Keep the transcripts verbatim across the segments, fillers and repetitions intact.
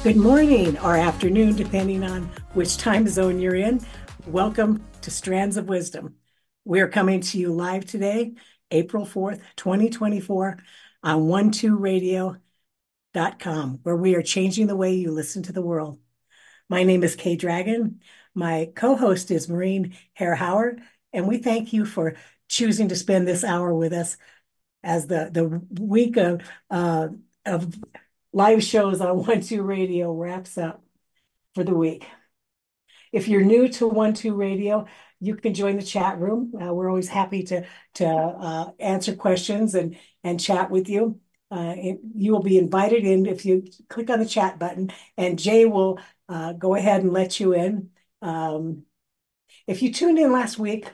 Good morning or afternoon, depending on which time zone you're in. Welcome to Strands of Wisdom. We're coming to you live today, April fourth, twenty twenty-four, on one two radio dot com, where we are changing the way you listen to the world. My name is Kay Dragon. My co-host is Maureen Hare-Howard, and we thank you for choosing to spend this hour with us as the, the week of, uh, of live shows on one two Radio wraps up for the week. If you're new to one two Radio, you can join the chat room. Uh, we're always happy to to uh, answer questions and and chat with you. Uh, it, you will be invited in if you click on the chat button, and Jay will uh, go ahead and let you in. Um, if you tuned in last week,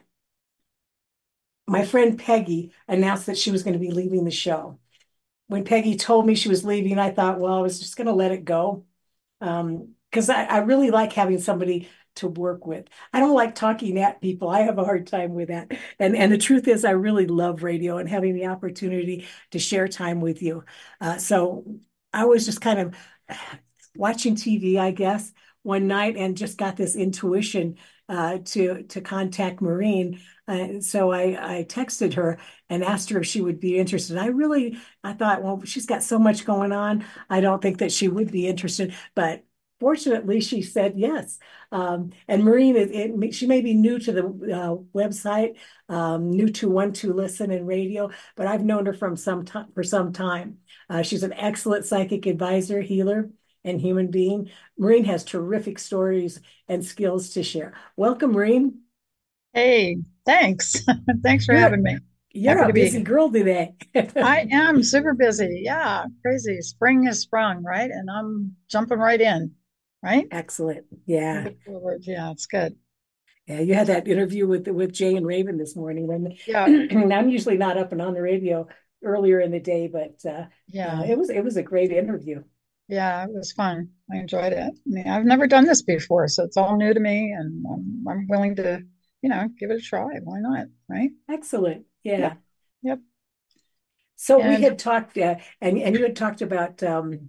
my friend Peggy announced that she was going to be leaving the show. When Peggy told me she was leaving, I thought, well, I was just going to let it go. Um, because I, I really like having somebody to work with. I don't like talking at people. I have a hard time with that. And, and the truth is, I really love radio and having the opportunity to share time with you. Uh, so I was just kind of watching T V, I guess, one night and just got this intuition uh, to, to contact Maureen. Uh, so I, I texted her and asked her if she would be interested. I really, I thought, well, she's got so much going on. I don't think that she would be interested, but fortunately, she said yes. Um, and Maureen, it, it, she may be new to the uh, website, um, new to one two Listen and radio, but I've known her from some time for some time. Uh, she's an excellent psychic advisor, healer, and human being. Maureen has terrific stories and skills to share. Welcome, Maureen. Hey, thanks. Thanks for You're having me. you're Happy a to be busy here. girl today. I am super busy. Yeah, crazy. Spring has sprung, right? And I'm jumping right in, right? Excellent. Yeah. Moving forward. Yeah, it's good. Yeah, you had that interview with with Jay and Raven this morning. Yeah, When I'm usually not up and on the radio earlier in the day, but uh, uh, yeah, it was it was a great interview. yeah. It was fun. I enjoyed it. I mean, I've never done this before, so it's all new to me, and I'm, I'm willing to, you know, give it a try. Why not? Right? Excellent. Yep, Yeah. yep. So we And had talked, uh, and and you had talked about um,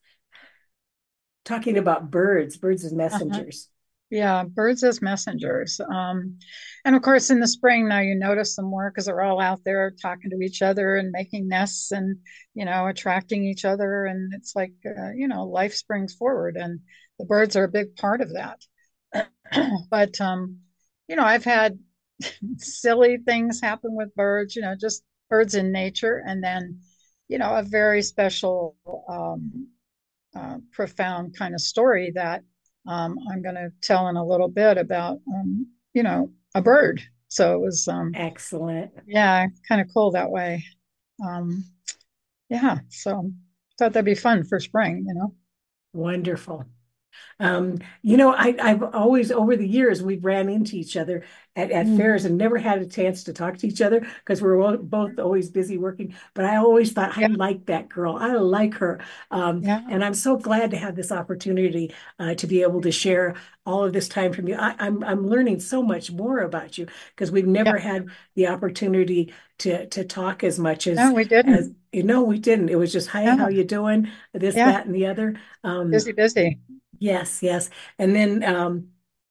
talking about birds, birds as uh-huh. messengers. Yeah, birds as messengers. Um, and of course, in the spring now you notice them more because they're all out there talking to each other and making nests and, you know, attracting each other. And it's like, uh, you know, life springs forward and the birds are a big part of that. But, um, you know, I've had silly things happen with birds, you know, just birds in nature. And then, you know, a very special um, uh, profound kind of story that um, I'm going to tell in a little bit about, um, you know, a bird. So it was, um, Excellent. yeah, kind of cool that way. Um, yeah, so thought that'd be fun for spring, you know. Wonderful. Um, you know, I, I've always, over the years, we've ran into each other at, at fairs Mhm. and never had a chance to talk to each other because we we're both always busy working. But I always thought, I Yeah, like that girl. I like her. Um, yeah, and I'm so glad to have this opportunity uh, to be able to share all of this time from you. I, I'm, I'm learning so much more about you because we've yeah. never had the opportunity to, to talk as much as, No, we as, didn't. you know, we didn't. It was just, hi, how No, you doing? This, yeah, that, and the other. Um, busy, busy. Yes, yes. And then um,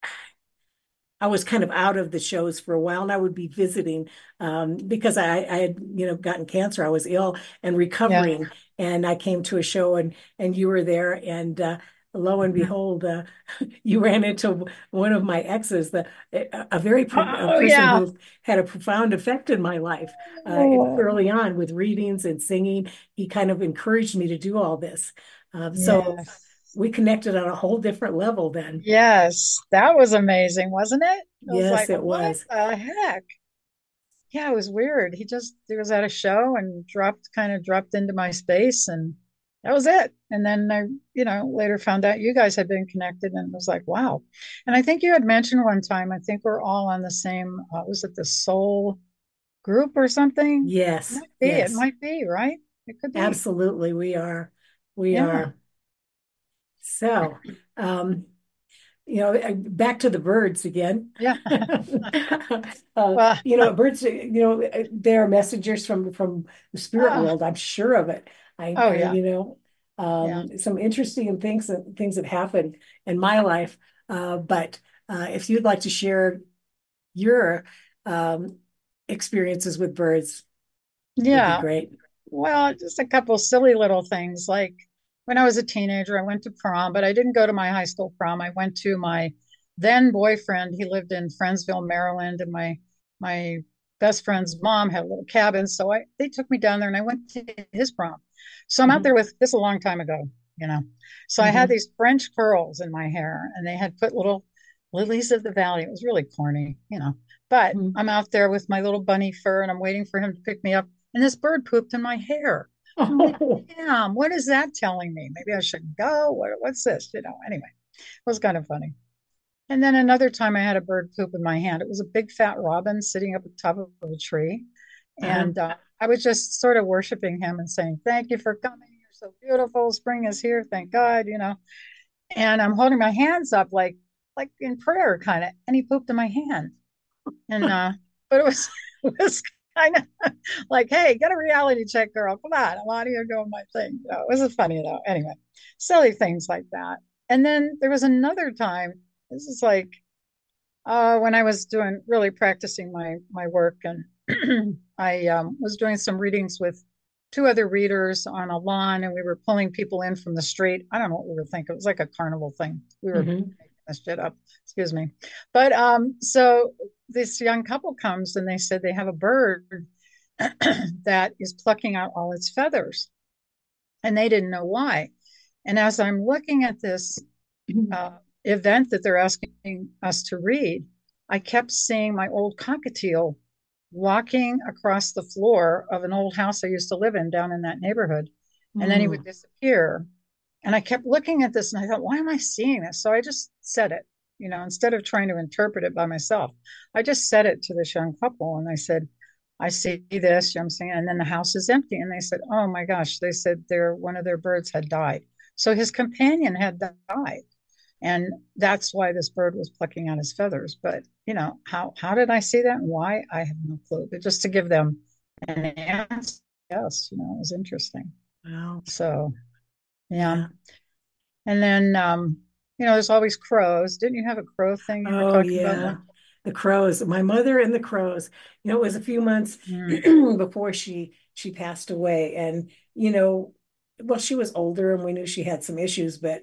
I was kind of out of the shows for a while, and I would be visiting um, because I, I had, you know, gotten cancer. I was ill and Yeah. recovering, and I came to a show, and and you were there, and uh, lo and Mhm. behold, uh, you ran into one of my exes, the a, a very pro a Oh, person yeah. who had a profound effect in my life uh, Oh, early on with readings and singing. He kind of encouraged me to do all this. Uh, so yes. we connected on a whole different level then. Yes, that was amazing, wasn't it? I was Yes, like, it what was. the heck? Yeah, it was weird. He just he was at a show and dropped kind of dropped into my space and that was it. And then I, you know, later found out you guys had been connected and was like, wow. And I think you had mentioned one time, I think we're all on the same, uh, was it the soul group or something? It Yes, might be, it yes, might be, right? It could be. absolutely. We are, we Yeah. are. So, um, you know, uh, back to the birds again. Yeah. Uh, Well, you know, birds, uh, you know, uh, they are messengers from from the spirit uh, world. I'm sure of it. I, oh I, yeah. you know. Yeah. um, some interesting things things that happened in my life. Uh, but uh, if you'd like to share your um, experiences with birds, would be Yeah. great. Well, just a couple silly little things. Like when I was a teenager, I went to prom, but I didn't go to my high school prom. I went to my then boyfriend. He lived in Friendsville, Maryland, and my my best friend's mom had a little cabin. So I they took me down there and I went to his prom. So I'm out there Hmm. with this a long time ago, you know. So I had Hmm. these French curls in my hair and they had put little lilies of the valley. It was really corny, you know. But Hmm. I'm out there with my little bunny fur and I'm waiting for him to pick me up and this bird pooped in my hair. I'm like, Oh. damn, what is that telling me? Maybe I should go. What, what's this? You know, anyway, it was kind of funny. And then another time I had a bird poop in my hand. It was a big fat robin sitting up at the top of a tree. Uh-huh. And uh, I was just sort of worshiping him and saying, thank you for coming. You're so beautiful. Spring is here. Thank God, you know. And I'm holding my hands up like, like in prayer kind of. And he pooped in my hand. And uh, but it was it was kind of like, hey, get a reality check, girl. Come on, I'm out here doing my thing. You know, it was funny though. Anyway, silly things like that. And then there was another time. This is like uh, when I was doing really practicing my my work, and I um, was doing some readings with two other readers on a lawn, and we were pulling people in from the street. I don't know what we were thinking. It was like a carnival thing. We were Hmm. making this shit up. Excuse me. But um, so this young couple comes and they said they have a bird that is plucking out all its feathers, and they didn't know why. And as I'm looking at this uh, event that they're asking us to read, I kept seeing my old cockatiel walking across the floor of an old house I used to live in down in that neighborhood. And then he would Mm. disappear. And I kept looking at this and I thought, why am I seeing this? So I just said it, you know, instead of trying to interpret it by myself. I just said it to this young couple and I said, I see this, you know what I'm saying? And then the house is empty. And they said, oh my gosh, they said their one of their birds had died. So his companion had died. And that's why this bird was plucking out his feathers. But you know, how how did I see that and why? I have no clue. But just to give them an answer, yes, you know, it was interesting. Wow. So yeah. Yeah. And then um, you know, there's always crows. Didn't you have a crow thing you were Oh, talking about yeah. one? The crows, my mother and the crows. You know, it was a few months Mm, before she she passed away. And, you know, well, she was older and we knew she had some issues, but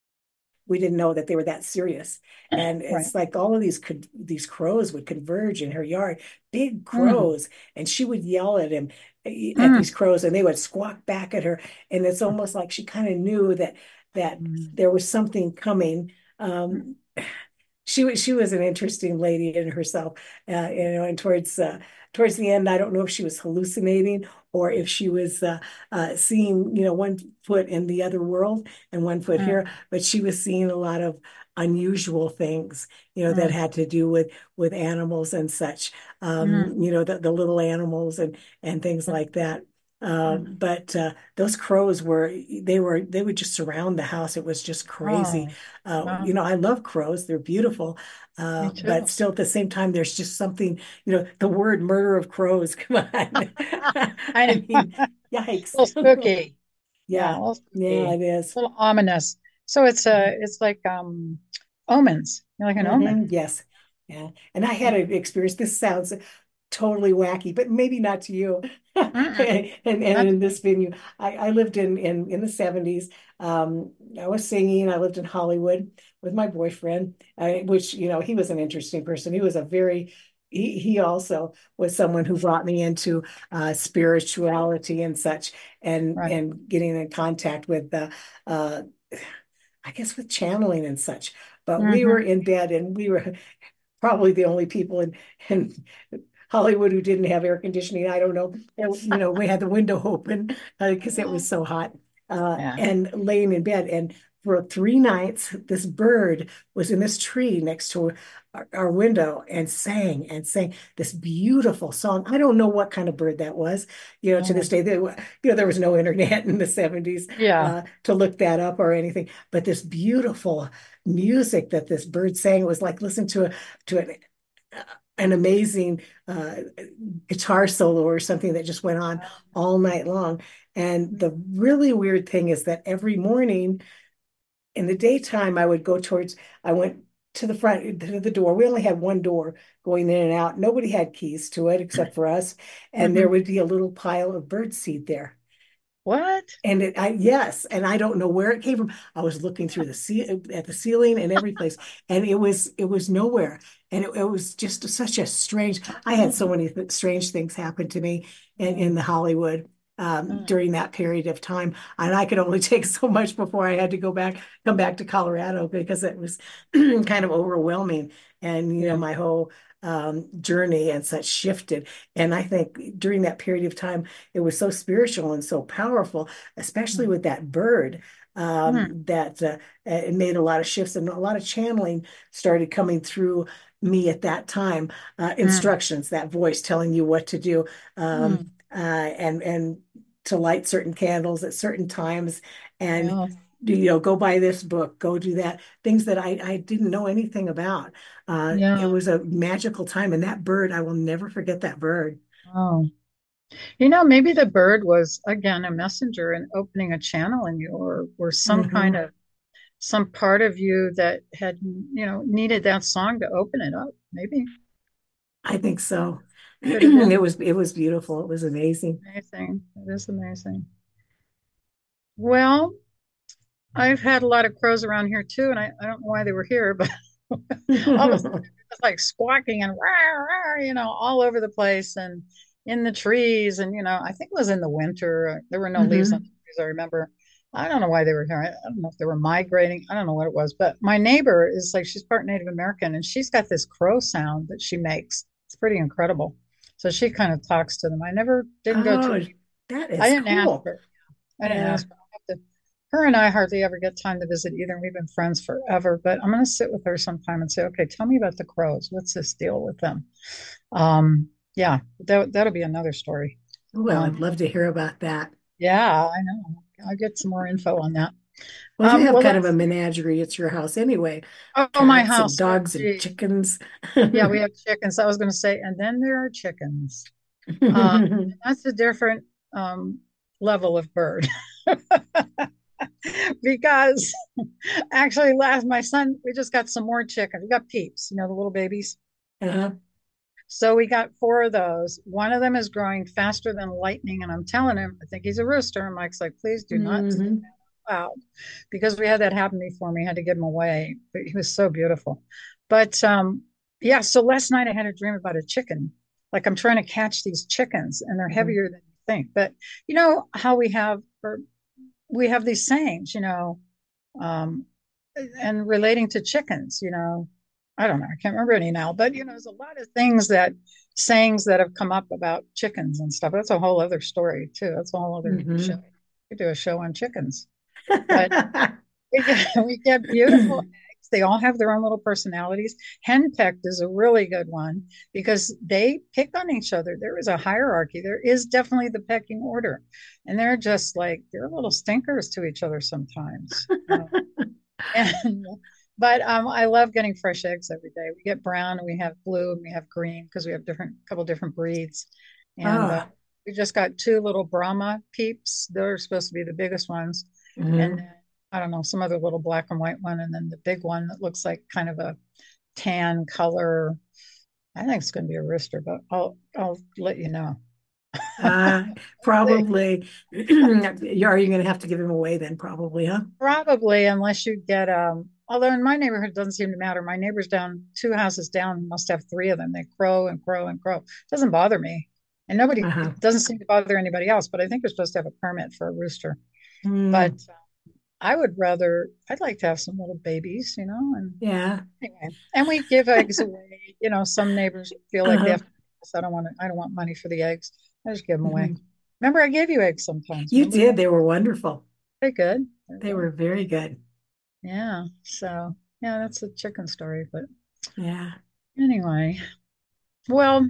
we didn't know that they were that serious. And right. it's like all of these could these crows would converge in her yard, big Mm, crows, and she would yell at him at mm, these crows, and they would squawk back at her. And it's almost like she kind of knew that that mm, there was something coming. mm, Um, she was she was an interesting lady in herself, uh, you know. And towards uh, towards the end, I don't know if she was hallucinating or if she was uh, uh, seeing, you know, one foot in the other world and one foot here, mm, but she was seeing a lot of unusual things, you know, that mm, had to do with with animals and such, mm, um, you know, the, the little animals and and things mm, like that. Um, mm. but uh, those crows were they were they would just surround the house. It was just crazy. Oh, Uh, wow. you know, I love crows. They're beautiful. Uh, Me but too. still at the same time, there's just something, you know, the word murder of crows. Come on. I I know. mean, yikes. A little spooky. Yeah, a Yeah. little Yeah, spooky, it is. a little ominous. So it's uh Mhm. it's like um omens. You're like an omen. Mhm. Yes. Yeah. And I had an experience. This sounds totally wacky, but maybe not to you. Mm-mm, and, and not to in this me. venue, I, I lived in, in in the seventies. Um, I was singing. I lived in Hollywood with my boyfriend, uh, which, you know, he was an interesting person. He was a very he he also was someone who brought me into uh, spirituality and such, and Right. and getting in contact with uh, uh, I guess with channeling and such. But we were Mm-hmm. in bed and we were probably the only people in in Hollywood who didn't have air conditioning. I don't know. And, you know, we had the window open because uh, it was so hot, uh, Yeah. and laying in bed. And for three nights, this bird was in this tree next to our, our window and sang and sang this beautiful song. I don't know what kind of bird that was. You know, to this Oh. day, there, you know, there was no internet in the seventies Yeah. uh, to look that up or anything. But this beautiful music that this bird sang was like listen to a to an an amazing uh, guitar solo or something that just went on all night long. And the really weird thing is that every morning in the daytime, I would go towards, I went to the front, to the door. We only had one door going in and out. Nobody had keys to it except for us. And there Hmm. would be a little pile of birdseed there. What? And it, I, yes, and I don't know where it came from. I was looking through the ce at the ceiling and every place, and it was it was nowhere. And it, it was just such a strange. I had so many th strange things happen to me in, in the Hollywood um, Mm, during that period of time, and I could only take so much before I had to go back, come back to Colorado because it was kind of overwhelming. And you know, yeah. my whole um, journey and such shifted. And I think during that period of time, it was so spiritual and so powerful, especially Mm, with that bird, mm, um, that uh, it made a lot of shifts and a lot of channeling started coming through me at that time. Uh, mm, instructions, that voice telling you what to do, um, mm. uh, and and to light certain candles at certain times, and Yeah. you know, go buy this book, go do that. Things that I I didn't know anything about. Uh, it Yeah. was a magical time, and that bird, I will never forget that bird. Oh. You know, maybe the bird was again a messenger and opening a channel in you, or or some kind Hmm. of some part of you that had, you know, needed that song to open it up. Maybe I think so. could have It been was it was beautiful. It was amazing. amazing. It is amazing. Well, I've had a lot of crows around here too, and I, I don't know why they were here, but all of a sudden it was like squawking and rah, rah, you know, all over the place and in the trees. And, you know, I think it was in the winter. uh, There were no leaves on the Hmm. trees, I remember. I don't know why they were here. I, I don't know if they were migrating. I don't know what it was. But my neighbor is like, she's part Native American and she's got this crow sound that she makes. It's pretty incredible. So she kind of talks to them. I never didn't go too Oh, deep. that I is didn't ask cool. her. I didn't Yeah. ask her. I'll have to, her and I hardly ever get time to visit either. We've been friends forever, but I'm going to sit with her sometime and say, okay, tell me about the crows. What's this deal with them? Um, yeah, that, that'll be another story. Well, I'd Um, love to hear about that. yeah, I know. I'll get some more info on that. Well, you Um, have well, kind of a let's, menagerie at your house anyway. oh, my Cats and house. Oh, dogs and geez. chickens. Yeah, we have chickens. I was going to say, and then there are chickens. Uh, that's a different um, level of bird because actually, last my son, we just got some more chickens. We got peeps, you know, the little babies. Uh-huh. So we got four of those. One of them is growing faster than lightning, and I'm telling him, I think he's a rooster. And Mike's like, please do not say Hmm. that out loud, because we had that happen before. Me had to give him away, but he was so beautiful. But um, yeah, so last night I had a dream about a chicken. Like I'm trying to catch these chickens, and they're Hmm. heavier than you think. But you know how we have, or we have these sayings, you know, um, and relating to chickens, you know, I don't know, I can't remember any now, but you know, there's a lot of things that sayings that have come up about chickens and stuff. That's a whole other story too. That's a whole other show. Hmm. We do a show on chickens, but we get, we get beautiful eggs. They all have their own little personalities. Henpecked is a really good one because they pick on each other. There is a hierarchy. There is definitely the pecking order. And they're just like, they're little stinkers to each other sometimes. Uh, and, but um, I love getting fresh eggs every day. We get brown and we have blue and we have green because we have different, couple different breeds. And uh, Oh. we just got two little Brahma peeps. They're supposed to be the biggest ones. And then Hmm. I don't know, some other little black and white one, and then the big one that looks like kind of a tan color. I think it's going to be a rooster, but I'll I'll let you know. Uh, probably. Are you going to have to give him away then? Probably, huh? Probably, unless you get um. Although in my neighborhood it doesn't seem to matter. My neighbors down two houses down must have three of them. They crow and crow and crow. It doesn't bother me, and nobody. Uh-huh. It doesn't seem to bother anybody else. But I think you're supposed to have a permit for a rooster. But Mm, I would rather. I'd like to have some little babies, you know, and yeah. anyway, and we give eggs away. You know, some neighbors feel like they Uh-huh. have to. I don't want to. I don't want money for the eggs. I just give them away. Mhm. Remember, I gave you eggs sometimes. You Remember did. that? They were wonderful. They're good. They're They good. were very good. Yeah. So yeah, that's a chicken story. But Yeah. anyway, well,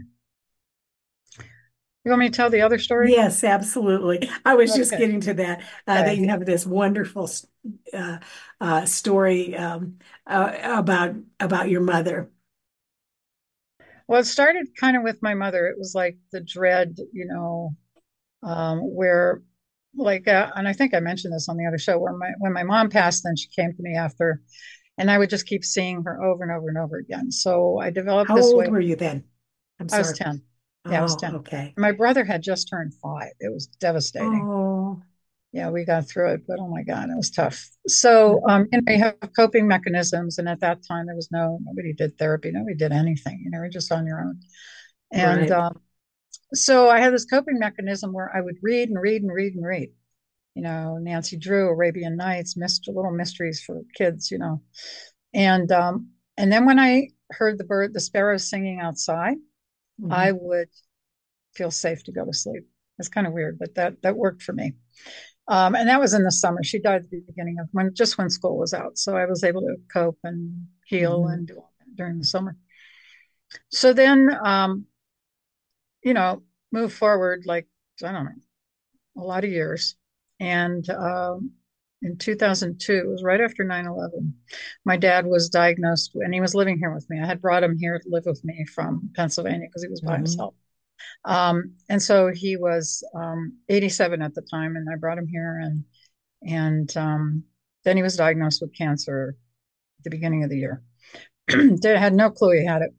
you want me to tell the other story? Yes, absolutely. I was just Okay. getting to that, uh, that Okay. you have this wonderful uh, uh, story um, uh, about about your mother. Well, it started kind of with my mother. It was like the dread, you know, um, where like, uh, and I think I mentioned this on the other show, where my when my mom passed, then she came to me after, and I would just keep seeing her over and over and over again. So I developed How this old way. were you then? I'm I was sorry. ten. Yeah, I was Oh, ten. okay. My brother had just turned five. It was devastating. Oh, Yeah, we got through it, but oh my God, it was tough. So, um, you know, you have coping mechanisms, and at that time there was no nobody did therapy, nobody did anything. You know, you're just on your own. And right. um, so I had this coping mechanism where I would read and read and read and read. You know, Nancy Drew, Arabian Nights, Mister Little Mysteries for Kids. You know, and um, and then when I heard the bird, the sparrows singing outside, I Mhm. would feel safe to go to sleep. It's kind of weird, but that that worked for me. Um, and that was in the summer. She died at the beginning of when just when school was out, so I was able to cope and heal Mhm. and do all that during the summer. So then, um, you know, move forward like I don't know, a lot of years, and um, in two thousand two, it was right after nine eleven. My dad was diagnosed, and he was living here with me. I had brought him here to live with me from Pennsylvania because he was by Mhm. himself. Um, and so he was um, eighty-seven at the time, and I brought him here, and and um, then he was diagnosed with cancer at the beginning of the year. They had no clue he had it.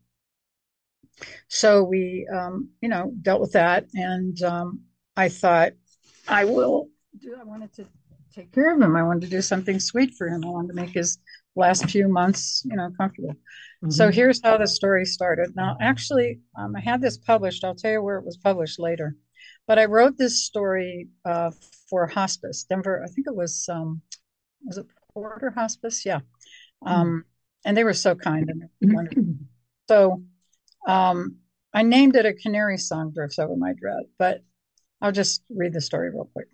So we, um, you know, dealt with that, and um, I thought I will do. I wanted to take care of him. I wanted to do something sweet for him. I wanted to make his last few months, you know, comfortable. So Mhm. here's how the story started. Now, actually, um, I had this published. I'll tell you where it was published later. But I wrote this story uh, for hospice, Denver. I think it was um, was it Porter Hospice? Yeah. Um, and they were so kind and wonderful. Mhm. So um, I named it A Canary Song Drifts Over My Dread, but I'll just read the story real quick.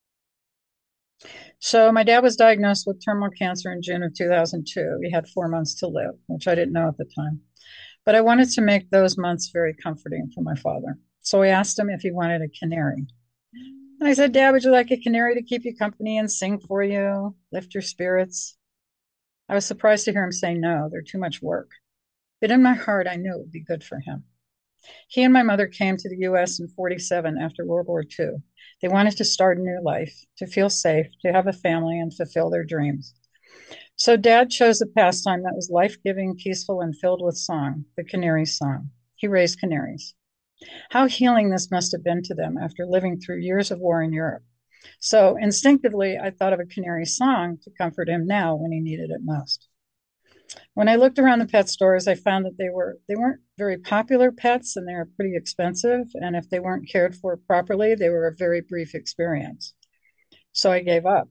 So my dad was diagnosed with terminal cancer in June of two thousand two. He had four months to live, which I didn't know at the time. But I wanted to make those months very comforting for my father. So I asked him if he wanted a canary. And I said, Dad, would you like a canary to keep you company and sing for you, lift your spirits? I was surprised to hear him say no, they're too much work. But in my heart, I knew it would be good for him. He and my mother came to the U S in forty-seven after World War two. They wanted to start a new life, to feel safe, to have a family, and fulfill their dreams. So Dad chose a pastime that was life giving, peaceful, and filled with song, the canary song. He raised canaries. How healing this must have been to them after living through years of war in Europe. So instinctively, I thought of a canary song to comfort him now when he needed it most. When I looked around the pet stores, I found that they were they weren't very popular pets and they were pretty expensive. And if they weren't cared for properly, they were a very brief experience. So I gave up.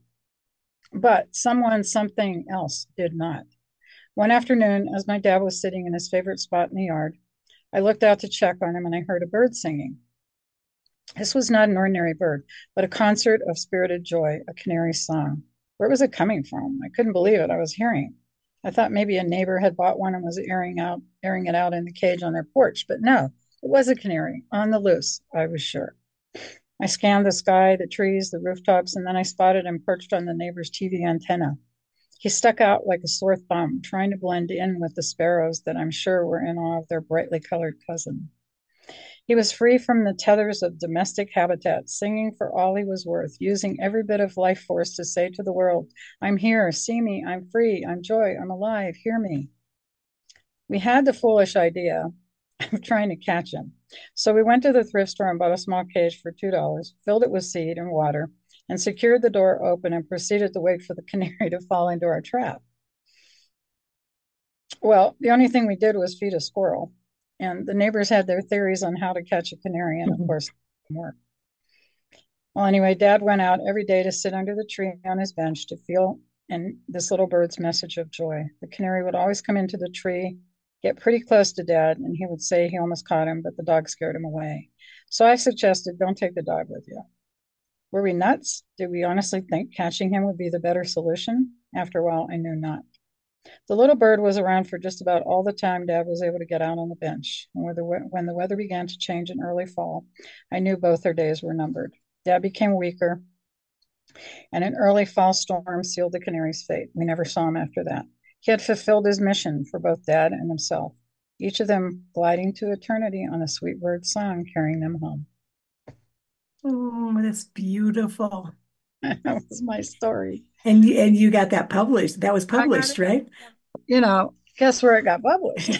But someone, something else did not. One afternoon, as my dad was sitting in his favorite spot in the yard, I looked out to check on him and I heard a bird singing. This was not an ordinary bird, but a concert of spirited joy, a canary song. Where was it coming from? I couldn't believe it. I was hearing. I thought maybe a neighbor had bought one and was airing out, airing it out in the cage on their porch, but no, it was a canary on the loose. I was sure. I scanned the sky, the trees, the rooftops, and then I spotted him perched on the neighbor's T V antenna. He stuck out like a sore thumb, trying to blend in with the sparrows that I'm sure were in awe of their brightly colored cousin. He was free from the tethers of domestic habitat, singing for all he was worth, using every bit of life force to say to the world, I'm here, see me, I'm free, I'm joy, I'm alive, hear me. We had the foolish idea of trying to catch him. So we went to the thrift store and bought a small cage for two dollars, filled it with seed and water, and secured the door open and proceeded to wait for the canary to fall into our trap. Well, the only thing we did was feed a squirrel, and the neighbors had their theories on how to catch a canary, and of Mhm. course, it didn't work. Well, anyway, Dad went out every day to sit under the tree on his bench to feel and this little bird's message of joy. The canary would always come into the tree, get pretty close to Dad, and he would say he almost caught him, but the dog scared him away. So I suggested, don't take the dog with you. Were we nuts? Did we honestly think catching him would be the better solution? After a while, I knew not. The little bird was around for just about all the time Dad was able to get out on the bench. And when the, when the weather began to change in early fall, I knew both their days were numbered. Dad became weaker, and an early fall storm sealed the canary's fate. We never saw him after that. He had fulfilled his mission for both Dad and himself. each of them gliding to eternity on a sweet bird song, carrying them home. Oh, that's beautiful. That was my story. And you, and you got that published. That was I got published, it. right? You know, guess where it got published?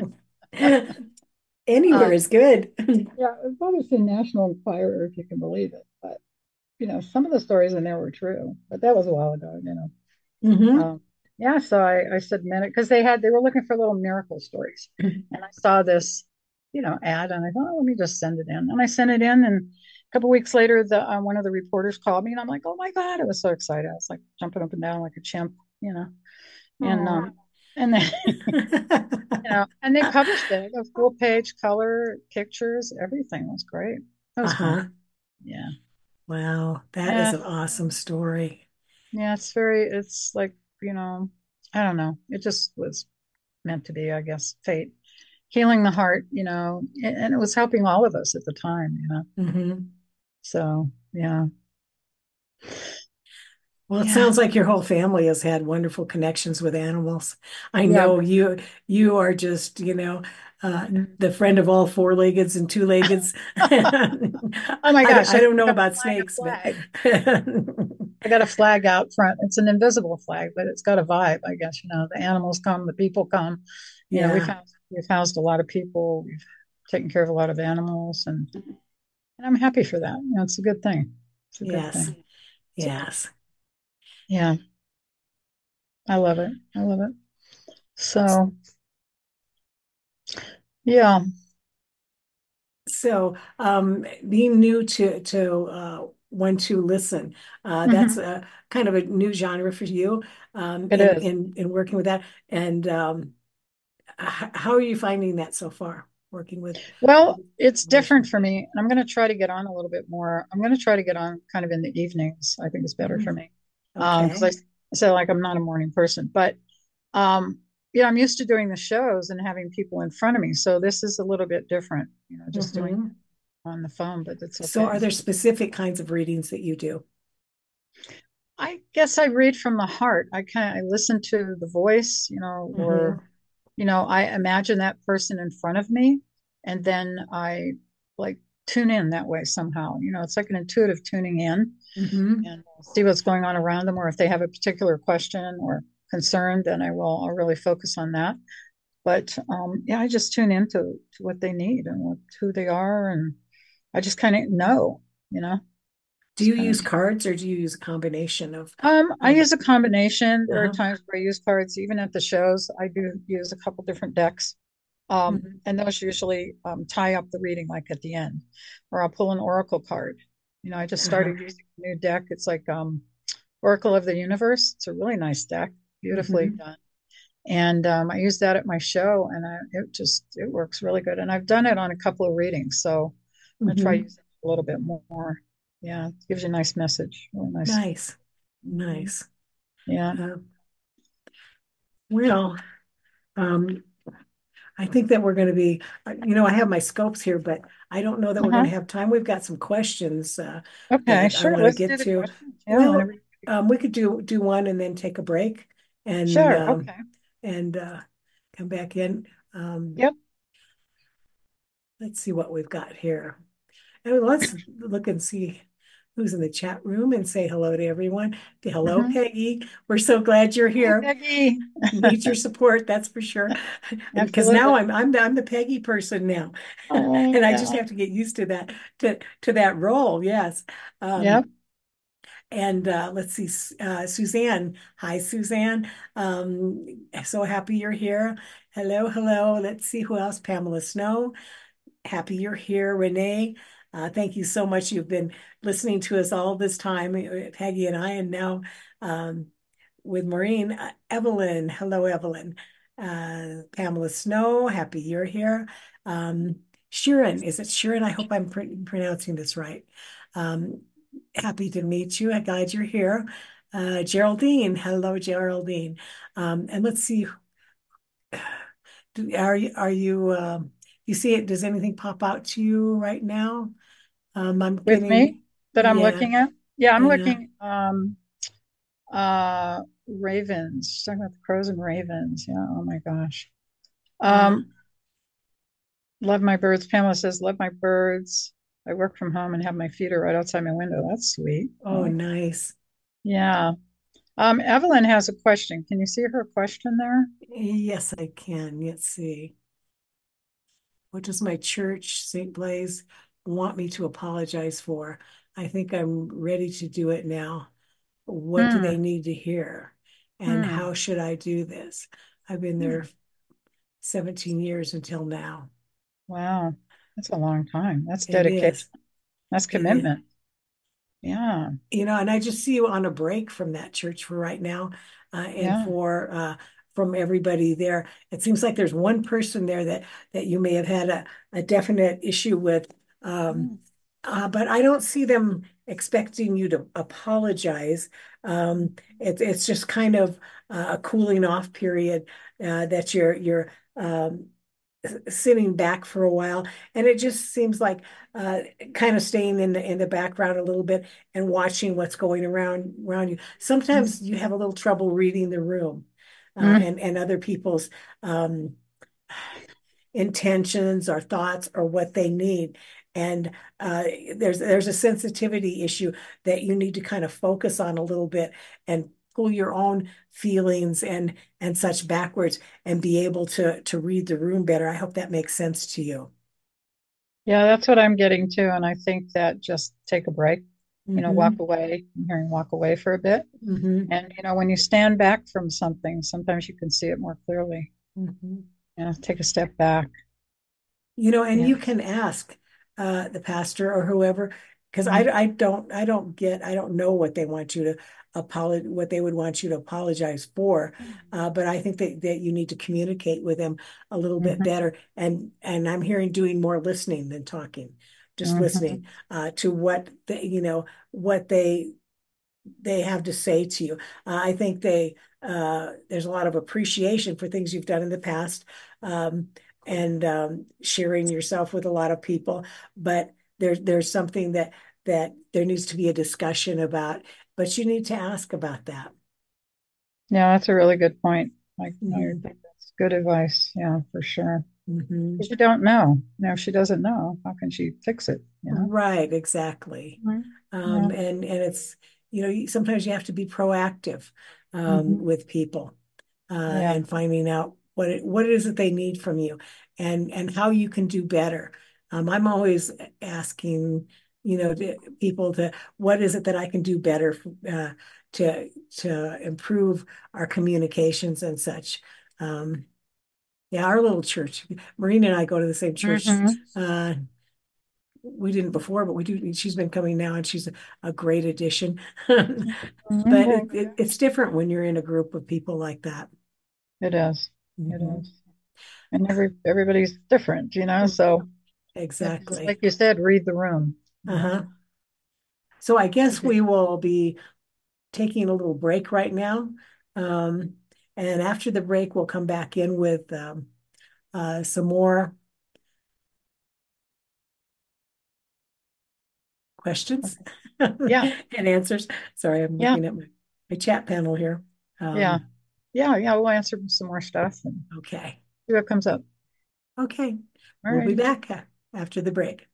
Anywhere Um, is good. yeah, it was published in National Enquirer, if you can believe it. But you know, some of the stories in there were true, but that was a while ago. You know, Hmm. um, yeah. So I, I submitted because they had they were looking for little miracle stories, and I saw this, you know, ad, and I thought, oh, let me just send it in, and I sent it in, and a couple weeks later, the uh, one of the reporters called me, and I'm like, oh my God, I was so excited. I was like jumping up and down like a chimp, you know, and Oh. um, and then you know, and they published it, a full page color pictures, everything was great. That was fun. Uh-huh. Yeah. Wow, that is Yeah. an awesome story. Yeah, it's very, it's like, you know, I don't know. It just was meant to be, I guess, fate. Healing the heart, you know, and, and it was helping all of us at the time, you know. Hmm. So, yeah. Well, it Yeah. sounds like your whole family has had wonderful connections with animals. I Yeah. know you you are just, you know, uh, the friend of all four-leggeds and two-leggeds. Oh my I, gosh, I I don't know got to about fly a snakes, but flag. I got a flag out front. It's an invisible flag, but it's got a vibe, I guess. You know, the animals come, the people come. You know, we've yeah, housed, we've housed a lot of people. We've taken care of a lot of animals, and, and I'm happy for that. You know, it's a good thing. It's a good yes, thing. yes. Yeah, I love it. I love it. So, yeah. So, um, being new to to uh, One to Listen, uh, that's Hmm. a kind of a new genre for you, um, It in is. in in working with that. And um, h- how are you finding that so far, working with Well, with it's different information? for me. And I'm going to try to get on a little bit more. I'm going to try to get on kind of in the evenings. I think it's better for Mhm. me. Um, because I, Okay. I say like I'm not a morning person, but um, you know, I'm used to doing the shows and having people in front of me. So this is a little bit different, you know, just doing it Hmm. on the phone, but it's So, okay. are there specific kinds of readings that you do? I guess I read from the heart. I kind of I listen to the voice, you know, or Hmm. you know, I imagine that person in front of me, and then I like tune in that way somehow. You know, it's like an intuitive tuning in Hmm. and see what's going on around them, or if they have a particular question or concern, then I will I'll really focus on that. But um, yeah, I just tune into to what they need and what who they are, and I just kind of know, you know, Do just you kind of. use cards or do you use a combination of Um, I of use a combination. There are uh-huh. times where I use cards, even at the shows. I do use a couple different decks. Um, Mhm. and those usually um, tie up the reading like at the end, or I'll pull an oracle card. You know, I just Uh-huh. started using a new deck. It's like um, Oracle of the Universe. It's a really nice deck, beautifully Hmm. done. And um, I use that at my show, and I, it just it works really good. And I've done it on a couple of readings, so I'm gonna try Hmm. using it a little bit more. Yeah, it gives you a nice message. Really nice. Nice. Mhm. Nice. Yeah. Uh, well, um, I think that we're going to be, uh, you know, I have my scopes here, but I don't know that we're going Uh-huh. to have time. We've got some questions uh, Okay, that I sure. want to Let's get do the to. questions. Yeah, Well, whenever. you- um, we could do do one and then take a break and Sure. um, Okay. and uh, come back in. Um, Yep. let's see what we've got here. And let's look and see who's in the chat room and say hello to everyone. Hello, Hmm. Peggy. We're so glad you're Hi, here. Peggy. Need your support, that's for sure. And because now Absolutely. I'm I'm the, I'm the Peggy person now, Oh, and I just yeah. have to get used to that to to that role. Yes. Um, Yep. and uh, let's see, uh, Suzanne. Hi, Suzanne. Um, so happy you're here. Hello, hello. Let's see who else. Pamela Snow. Happy you're here, Renee. Uh, thank you so much. You've been listening to us all this time, uh, Peggy and I, and now um, with Maureen. Uh, Evelyn, hello, Evelyn. Uh, Pamela Snow, happy you're here. Um, Sharon, is it Sharon? I hope I'm pr pronouncing this right. Um, happy to meet you. I'm glad you're here. Uh, Geraldine, hello, Geraldine. Um, and let's see, do, are you, are you, um, you see it? Does anything pop out to you right now? Um, I'm With me getting, that I'm yeah, looking at. Yeah, I'm yeah. looking um uh Ravens. She's talking about the crows and ravens. Yeah. Oh my gosh. Uh, Um Love my birds. Pamela says, love my birds. I work from home and have my feeder right outside my window. That's sweet. I Oh, like, nice. yeah. Um, Evelyn has a question. Can you see her question there? Yes, I can. Let's see. What does my church, Saint Blaise, want me to apologize for? I think I'm ready to do it now. What do they Hmm. need to hear? And Hmm. how should I do this? I've been Hmm. there seventeen years until now. Wow. That's a long time. That's It dedication. is. That's It is. commitment. Yeah. You know, and I just see you on a break from that church for right now, uh, and Yeah. for uh, from everybody there. It seems like there's one person there that that you may have had a, a definite issue with, um, Hmm. uh, but I don't see them expecting you to apologize. Um, it, it's just kind of uh, a cooling off period uh, that you're you're um, sitting back for a while, and it just seems like uh, kind of staying in the in the background a little bit and watching what's going around around you. Sometimes you have a little trouble reading the room, uh, Hmm. and and other people's um, intentions or thoughts or what they need. And uh, there's there's a sensitivity issue that you need to kind of focus on a little bit and pull your own feelings and and such backwards and be able to to read the room better. I hope that makes sense to you. Yeah, that's what I'm getting to. And I think that just take a break, you know, walk Mm-hmm. away. I'm hearing walk away for a bit. Mm-hmm. And, you know, when you stand back from something, sometimes you can see it more clearly. Mm-hmm. You know, take a step back. You know, and Yeah. you can ask uh, the pastor or whoever, because I, Mhm. I don't I don't get I don't know what they want you to apologize what they would want you to apologize for, uh, but I think that that you need to communicate with them a little bit Mhm. better. And and I'm hearing doing more listening than talking, just Mhm. listening uh, to what they, you know what they they have to say to you. Uh, I think they uh, there's a lot of appreciation for things you've done in the past, um, and um, sharing yourself with a lot of people. But there's there's something that that there needs to be a discussion about. But you need to ask about that. Yeah, that's a really good point. I, I Mhm. think that's good advice. Yeah, for sure. Mhm. Because you don't know. You know, if she doesn't know, how can she fix it? You know? Right, exactly. Mhm. Yeah. Um, and and it's you know sometimes you have to be proactive um, Mhm. with people uh, Yeah. and finding out what it, what it is that they need from you and and how you can do better. Um, I'm always asking you know to, people to what is it that I can do better uh, to to improve our communications and such. Um, yeah, our little church. Marina and I go to the same church. Mhm. Uh, we didn't before, but we do. She's been coming now, and she's a, a great addition. But it, Mhm. it, it's different when you're in a group of people like that. It is. It Mhm. is. And every everybody's different, you know. Mm, So it's exactly. like you said, read the room. You know? Uh-huh. So I It's a guess good. we will be taking a little break right now. Um, and after the break, we'll come back in with um, uh, some more questions Yeah. and answers. Sorry, I'm Yeah. looking at my, my chat panel here. Yeah. Um, Yeah. Yeah. We'll answer some more stuff and okay. see what comes up. Okay. All We'll be righty. back after the break.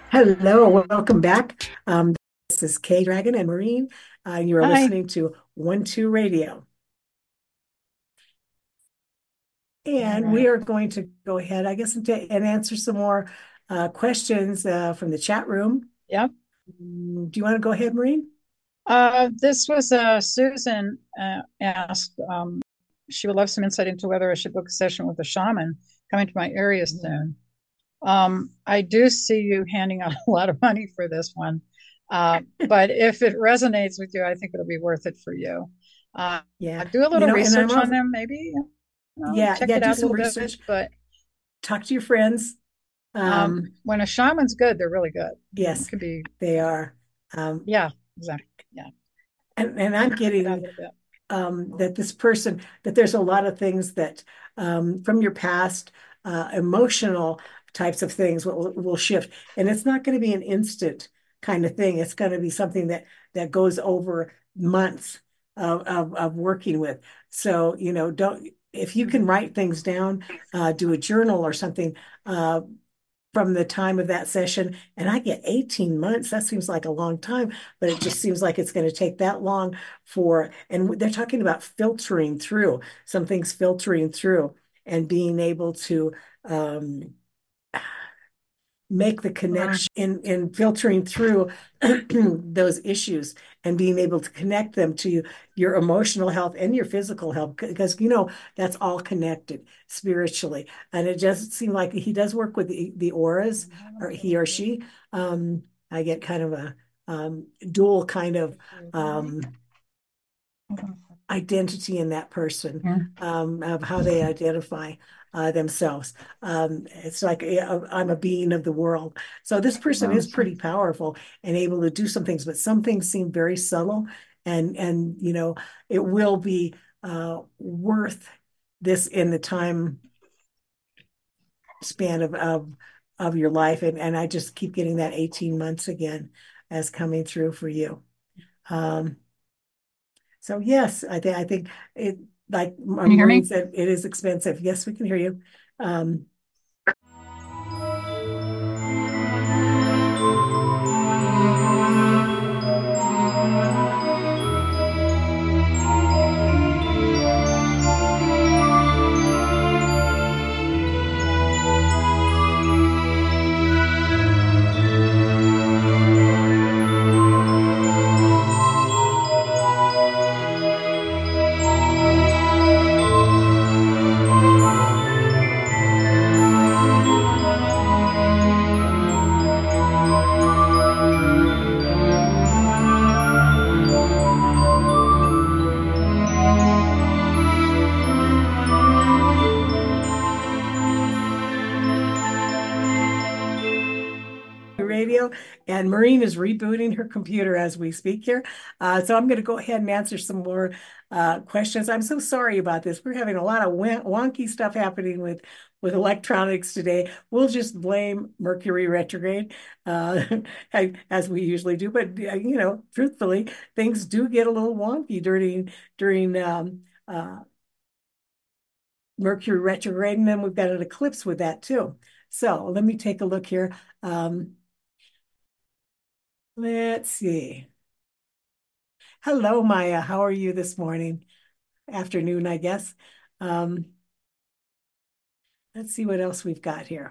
Hello, welcome back. Um, this is Kay Dragon and Marine. Uh, you are Hi. listening to One Two Radio, All and we right. are going to go ahead, I guess, and, ta- and answer some more uh, questions uh, from the chat room. Yep. Mm, Do you want to go ahead, Marine? Uh, this was uh, Susan uh, asked. Um, she would love some insight into whether I should book a session with a shaman coming to my area soon. Um, I do see you handing out a lot of money for this one, uh, but if it resonates with you, I think it'll be worth it for you. Uh, Yeah, do a you little know, and I'm research on also, them, maybe. You know, yeah, check yeah. it Do out a some little bit. research. But Talk to your friends. um, Um, when a shaman's good, they're really good. It yes, could be, they are. Um, yeah, exactly. Yeah, and and I'm check it out a getting little bit. um, that this person, that there's a lot of things that um, from your past, uh, emotional types of things will, will shift. And it's not going to be an instant kind of thing. It's going to be something that that goes over months of, of, of working with. So, you know, don't, if you can write things down, uh, do a journal or something, uh, from the time of that session. And I get eighteen months. That seems like a long time, but it just seems like it's going to take that long for, and they're talking about filtering through, some things filtering through and being able to um, make the Mm, connection in, in filtering through those issues and being able to connect them to your emotional health and your physical health because you know that's all connected spiritually. And it just seems like he does work with the, the auras, or he or she. um I get kind of a um dual kind of um identity in that person, mm, um, of how they identify uh, themselves. Um, it's like uh, I'm a being of the world. So this person is mm. pretty powerful and able to do some things, but some things seem very subtle, and and you know it will be uh, worth this in the time span of of of your life. And and I just keep getting that eighteen months again as coming through for you. Um, So yes, I think I think it, like Can you hear Maureen me? said, it is expensive. Yes, we can hear you. Um, radio, and Maureen is rebooting her computer as we speak here. Uh, so I'm going to go ahead and answer some more uh, questions. I'm so sorry about this. We're having a lot of wonky stuff happening with with electronics today. We'll just blame Mercury retrograde, uh, as we usually do. But uh, you know, truthfully, things do get a little wonky during during um, uh, Mercury retrograde, and then we've got an eclipse with that too. So let me take a look here. Um, let's see. Hello, Maya. How are you this morning? Afternoon, I guess. Um, let's see what else we've got here.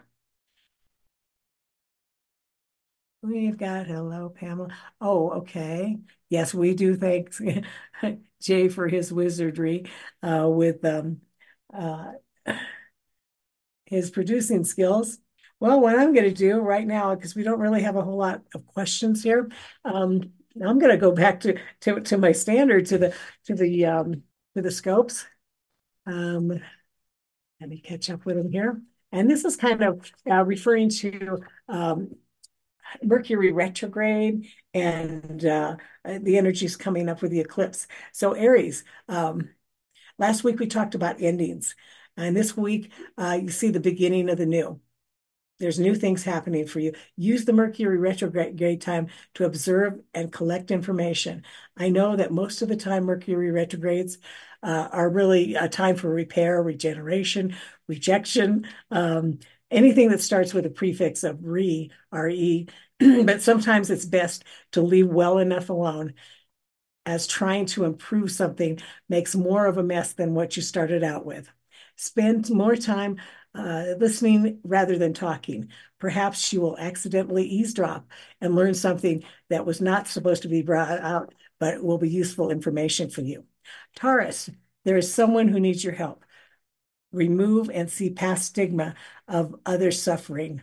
We've got hello, Pamela. Oh, okay. Yes, we do thank Jay for his wizardry uh, with um, uh, his producing skills. Well, what I'm going to do right now, because we don't really have a whole lot of questions here, um, I'm going to go back to, to to my standard to the to the um, to the scopes. Um, let me catch up with them here. And this is kind of uh, referring to um, Mercury retrograde and uh, the energies coming up with the eclipse. So Aries, um, last week we talked about endings, and this week uh, you see the beginning of the new. There's new things happening for you. Use the Mercury retrograde time to observe and collect information. I know that most of the time Mercury retrogrades uh, are really a time for repair, regeneration, rejection. Um, anything that starts with a prefix of re, re, but sometimes it's best to leave well enough alone, as trying to improve something makes more of a mess than what you started out with. Spend more time uh, listening rather than talking. Perhaps you will accidentally eavesdrop and learn something that was not supposed to be brought out, but will be useful information for you. Taurus, there is someone who needs your help. Remove and see past stigma of other suffering.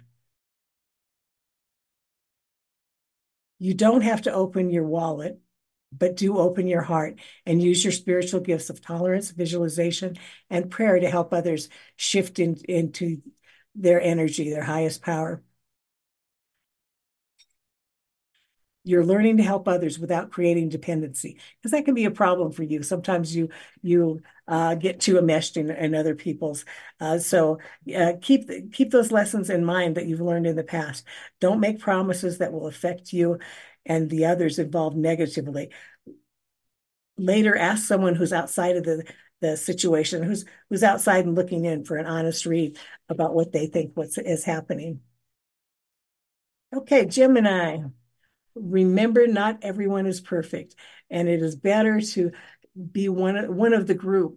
You don't have to open your wallet, but do open your heart and use your spiritual gifts of tolerance, visualization, and prayer to help others shift in, into their energy, their highest power. You're learning to help others without creating dependency, because that can be a problem for you. Sometimes you you uh, get too enmeshed in, in other people's. Uh, so uh, keep keep those lessons in mind that you've learned in the past. Don't make promises that will affect you and the others involved negatively. Later, ask someone who's outside of the the situation, who's who's outside and looking in, for an honest read about what they think what's is happening. Okay, Gemini. Remember, not everyone is perfect, and it is better to be one, one of the group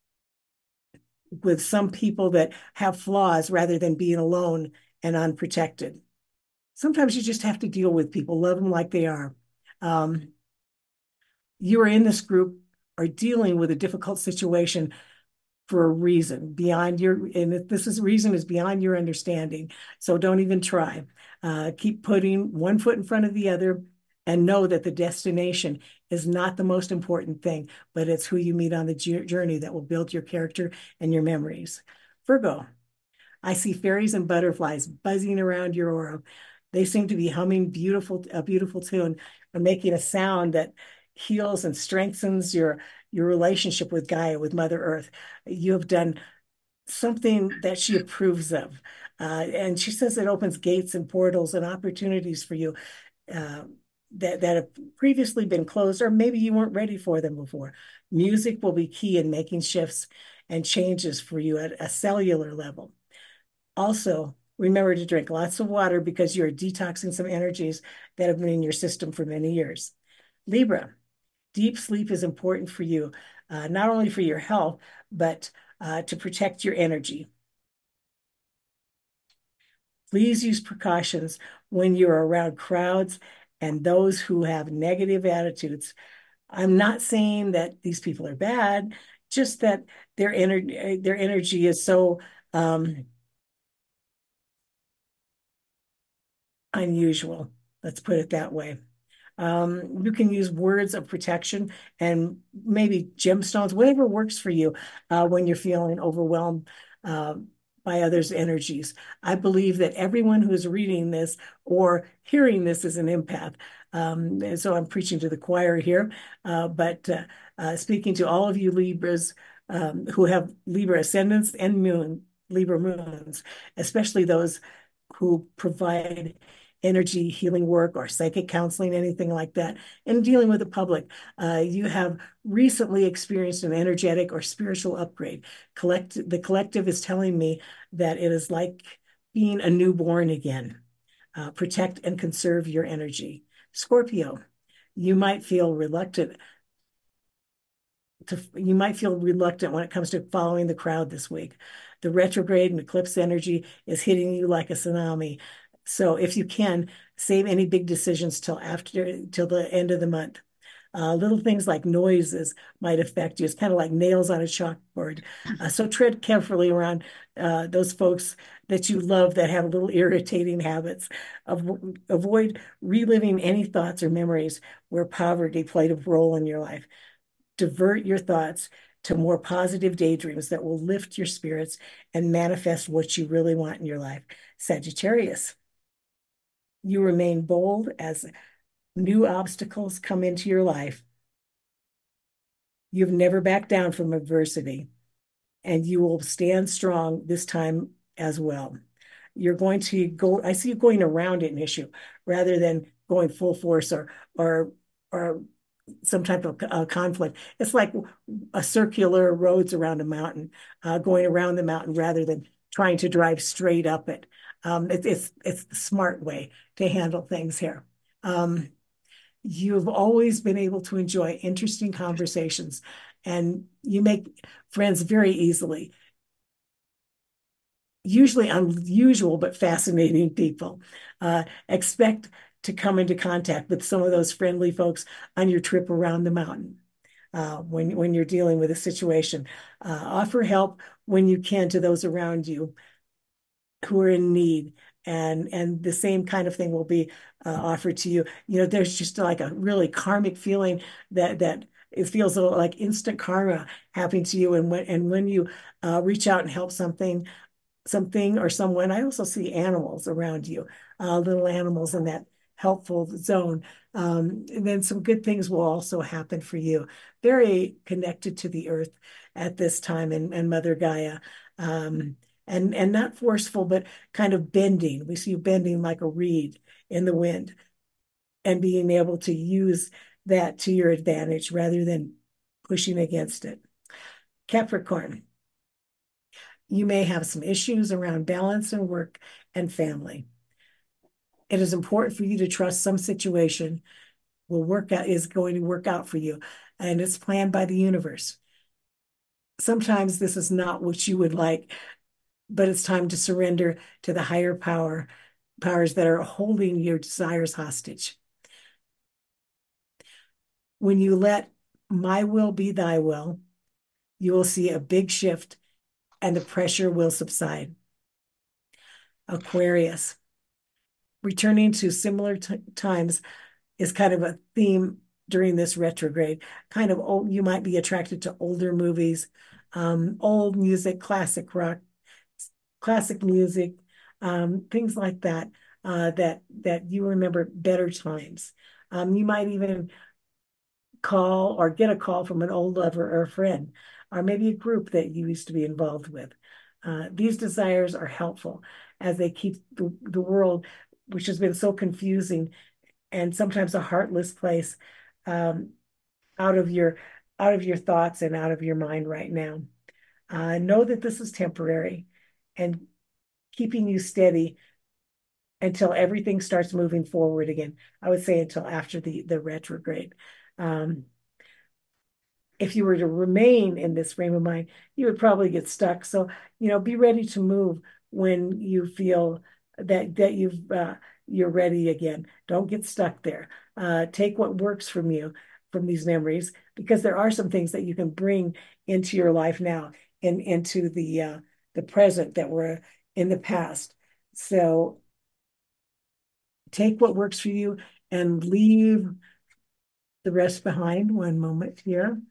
with some people that have flaws rather than being alone and unprotected. Sometimes you just have to deal with people, love them like they are. Um, you are in this group are dealing with a difficult situation for a reason beyond your, and this is reason is beyond your understanding. So don't even try. Uh, keep putting one foot in front of the other, and know that the destination is not the most important thing, but it's who you meet on the journey that will build your character and your memories. Virgo, I see fairies and butterflies buzzing around your aura. They seem to be humming beautiful, a beautiful tune and making a sound that heals and strengthens your your relationship with Gaia, with Mother Earth. You have done something that she approves of. Uh, and she says it opens gates and portals and opportunities for you uh, that, that have previously been closed, or maybe you weren't ready for them before. Music will be key in making shifts and changes for you at a cellular level. Also, remember to drink lots of water, because you're detoxing some energies that have been in your system for many years. Libra, deep sleep is important for you, uh, not only for your health, but uh, to protect your energy. Please use precautions when you're around crowds and those who have negative attitudes. I'm not saying that these people are bad, just that their energy, their energy is so um, unusual. Let's put it that way. Um, you can use words of protection and maybe gemstones, whatever works for you uh, when you're feeling overwhelmed uh, by others' energies. I believe that everyone who is reading this or hearing this is an empath. Um, and so I'm preaching to the choir here, uh, but uh, uh, speaking to all of you Libras um, who have Libra ascendants and moon, Libra moons, especially those who provide energy healing work or psychic counseling, anything like that, and dealing with the public. Uh, you have recently experienced an energetic or spiritual upgrade. Collect the collective is telling me that it is like being a newborn again. Uh, protect and conserve your energy. Scorpio, you might feel reluctant to, you might feel reluctant when it comes to following the crowd this week. The retrograde and eclipse energy is hitting you like a tsunami. So if you can, save any big decisions till after till the end of the month. Uh, little things like noises might affect you. It's kind of like nails on a chalkboard. Uh, so tread carefully around uh, those folks that you love that have little irritating habits. Avo avoid reliving any thoughts or memories where poverty played a role in your life. Divert your thoughts to more positive daydreams that will lift your spirits and manifest what you really want in your life. Sagittarius, you remain bold as new obstacles come into your life. You've never backed down from adversity, and you will stand strong this time as well. You're going to go, I see you going around an issue rather than going full force or or or some type of uh, conflict. It's like a circular roads around a mountain, uh, going around the mountain rather than trying to drive straight up it. Um, it, it's it's the smart way to handle things here. Um, you've always been able to enjoy interesting conversations, and you make friends very easily. Usually unusual but fascinating people. Uh, expect to come into contact with some of those friendly folks on your trip around the mountain. Uh, when when you're dealing with a situation, uh, offer help when you can to those around you who are in need, and and the same kind of thing will be uh, offered to you. You know, there's just like a really karmic feeling that that it feels a little like instant karma happening to you, and when and when you uh, reach out and help something something or someone. I also see animals around you, uh, little animals in that helpful zone. Um, and then some good things will also happen for you. Very connected to the earth at this time, and, and Mother Gaia. Um, and, and not forceful, but kind of bending. We see you bending like a reed in the wind, and being able to use that to your advantage rather than pushing against it. Capricorn, you may have some issues around balance in work and family. It is important for you to trust some situation will work out, is going to work out for you, and it's planned by the universe. Sometimes this is not what you would like, but it's time to surrender to the higher power, powers that are holding your desires hostage. When you let my will be thy will, you will see a big shift and the pressure will subside. Aquarius, returning to similar t- times is kind of a theme during this retrograde. Kind of old, you might be attracted to older movies, um, old music, classic rock, classic music, um, things like that, uh, that that you remember better times. Um, you might even call or get a call from an old lover or a friend, or maybe a group that you used to be involved with. Uh, these desires are helpful as they keep the, the world, which has been so confusing and sometimes a heartless place, um, out of your out of your thoughts and out of your mind right now. Uh, know that this is temporary, and keeping you steady until everything starts moving forward again. I would say until after the the retrograde. Um, if you were to remain in this frame of mind, you would probably get stuck. So, you know, be ready to move when you feel that that you've uh, you're ready again. Don't get stuck there. Uh, take what works from you from these memories, because there are some things that you can bring into your life now and into the uh, the present that were in the past. So take what works for you and leave the rest behind. One moment here.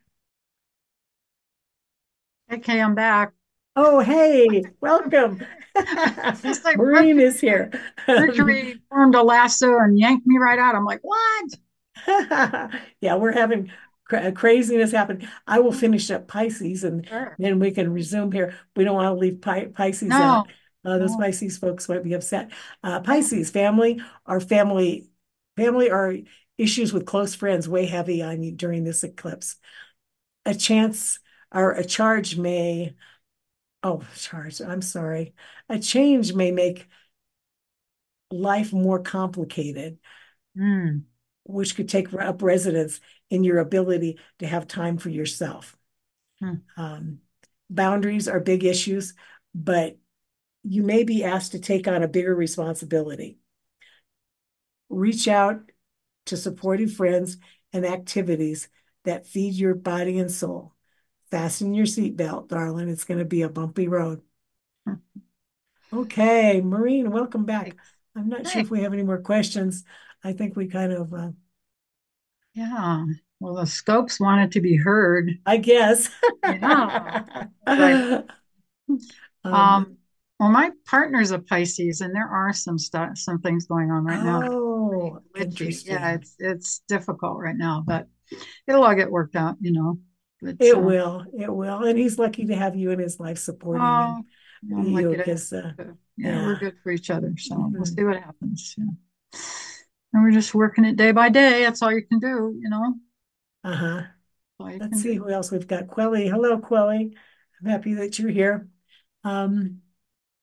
Okay, I'm back. Oh, hey, welcome. It's like Maureen Mercury, is here. Mercury formed a lasso and yanked me right out. I'm like, what? Yeah, we're having cra- craziness happen. I will finish up Pisces, and Sure. then we can resume here. We don't want to leave Pi Pisces No, out. Uh, those no. Pisces folks might be upset. Uh, Yeah. Pisces, family or family, family are issues with close friends weigh heavy on you during this eclipse. A chance or a charge may Oh, charge. I'm sorry. A change may make life more complicated, Mm, which could take up residence in your ability to have time for yourself. mm, Um, boundaries are big issues, but you may be asked to take on a bigger responsibility. Reach out to supportive friends and activities that feed your body and soul. Fasten your seatbelt, darling. It's going to be a bumpy road. mm. Okay, Maureen, welcome back. Thanks. I'm not sure Thanks. if we have any more questions. I think we kind of, uh, Yeah. Well, the scopes wanted to be heard. I guess. Yeah. Like, Um, um, well, my partner's a Pisces, and there are some stuff, some things going on right now that are pretty oh, glitchy. Yeah, interesting. it's it's difficult right now, but it'll all get worked out, you know. But It uh, will, it will. And he's lucky to have you in his life supporting him, oh, I'm you, lucky to have because, uh, you too. Yeah, we're yeah. good for each other, so we'll Mhm. see what happens. Yeah. And we're just working it day by day. That's all you can do, you know. Uh-huh. That's all you Let's can see do. who else we've got. Quelly. Hello, Quelly. I'm happy that you're here. Um,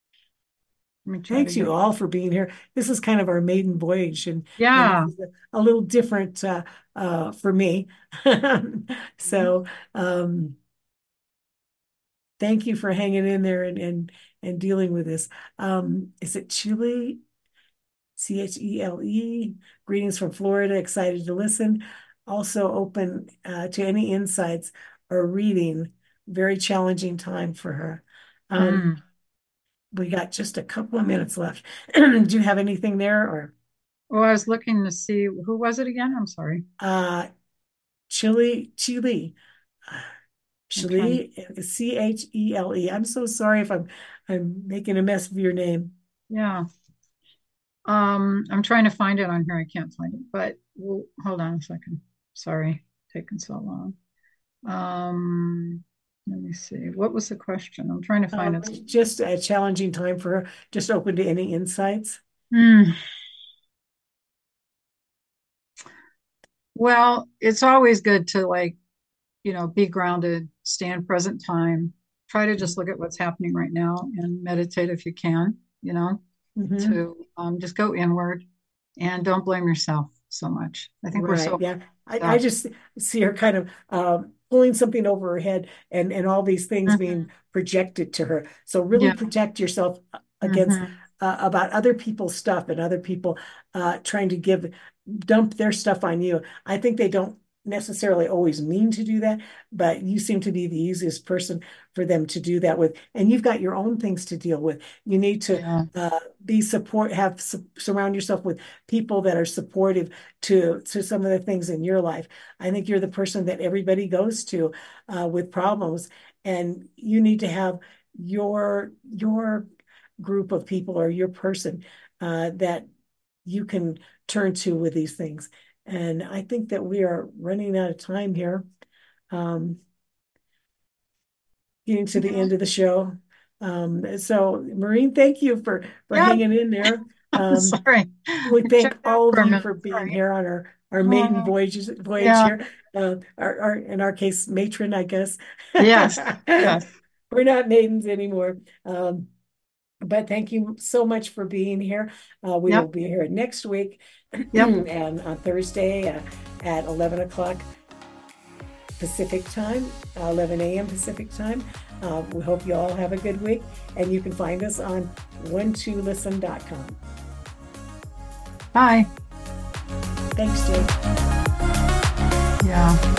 Let me try to Thanks you get. all for being here. This is kind of our maiden voyage, and and this Yeah. is a, a little different uh, uh, for me. Mhm. So um, thank you for hanging in there and and and dealing with this. Um, is it Chile? C H E L E. Greetings from Florida. Excited to listen. Also open uh, to any insights or reading. Very challenging time for her. Um, Mm. we got just a couple of minutes left. Do you have anything there or Well, I was looking to see who was it again? I'm sorry. uh Chile, Chile, I'm trying. Chile, C H E L E. I'm so sorry if I'm I'm making a mess of your name. Yeah. Um, I'm trying to find it on here. I can't find it, but well, hold on a second. Sorry, taking so long. Um, let me see. What was the question? I'm trying to find Um, it. just a challenging time for her. Just open to any insights. Hmm. Well, it's always good to like, you know, be grounded, stay in present time, try to just look at what's happening right now and meditate if you can, you know, Mm-hmm. to um, just go inward and don't blame yourself so much. I think we're Right. so Yeah. I, I stuck. just see her kind of um, pulling something over her head and, and all these things being Mhm. projected to her. So really Yeah. protect yourself uh, against Hmm. uh, about other people's stuff and other people uh, trying to give dump their stuff on you. I think they don't necessarily always mean to do that, but you seem to be the easiest person for them to do that with. And you've got your own things to deal with. You need to Yeah. uh, be support, have su- surround yourself with people that are supportive to to some of the things in your life. I think you're the person that everybody goes to uh, with problems, and you need to have your your group of people or your person uh, that you can turn to with these things. And I think that we are running out of time here. Um, Getting to the Yeah. end of the show. Um, so Maureen, thank you for for Yeah. hanging in there. I'm Um, sorry. we I thank checked out all of for a you minute. for being Sorry. here on our our maiden Oh, voyage voyage yeah. here. Uh, our, our in our case, matron, I guess. Yes. Yes. We're not maidens anymore. Um, but thank you so much for being here. Uh, we will Yep. be here next week Yep. and on Thursday uh, at eleven o'clock Pacific time, uh, eleven a m Pacific time. Uh, we hope you all have a good week, and you can find us on one two listen dot com. Bye. Thanks, Jay. Yeah.